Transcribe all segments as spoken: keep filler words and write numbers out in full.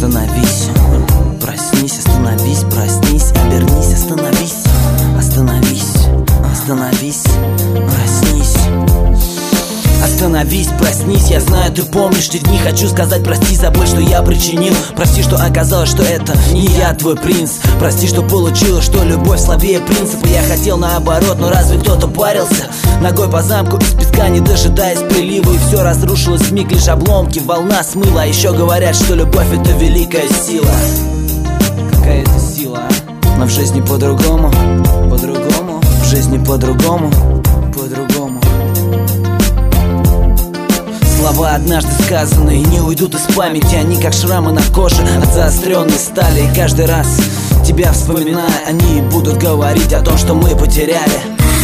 Остановись, проснись, остановись, проснись, обернись, остановись, остановись, остановись, проснись. Остановись, проснись, я знаю, ты помнишь те дни. Хочу сказать прости за боль, что я причинил. Прости, что оказалось, что это не я твой принц. Прости, что получилось, что любовь слабее принципа. Я хотел наоборот, но разве кто-то парился? Ногой по замку из песка, не дожидаясь прилива. И все разрушилось вмиг, лишь обломки, волна смыла. А еще говорят, что любовь — это великая сила. Какая это сила, а? Но в жизни по-другому, по-другому. В жизни по-другому, по-другому. Слова, однажды сказанные, не уйдут из памяти. Они как шрамы на коже от заостренной стали. И каждый раз, тебя вспоминая, они будут говорить о том, что мы потеряли.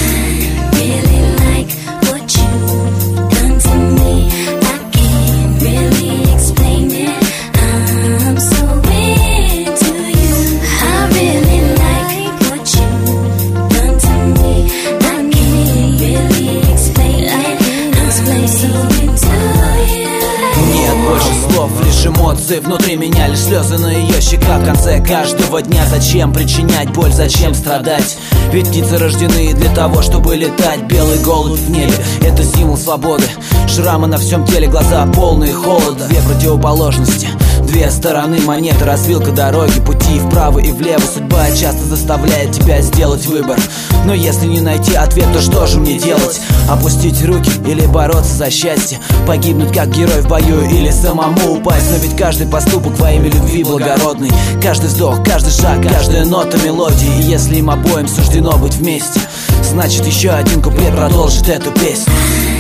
Лишь эмоции внутри меня, лишь слезы на ее щеках. В конце каждого дня зачем причинять боль, зачем страдать? Ведь птицы рождены для того, чтобы летать. Белый голубь в небе — это символ свободы. Шрамы на всем теле, глаза полные холода. Две противоположности, две стороны монеты. Развилка дороги, пути вправо и влево. Судьба часто заставляет тебя сделать выбор. Но если не найти ответ, то что же мне делать? Опустить руки или бороться за счастье? Погибнуть как герой в бою или самому упасть? Но ведь каждый поступок во имя любви благородный. Каждый вздох, каждый шаг, каждая нота мелодии. И если им обоим суждено быть вместе, значит еще один куплет продолжит эту песню.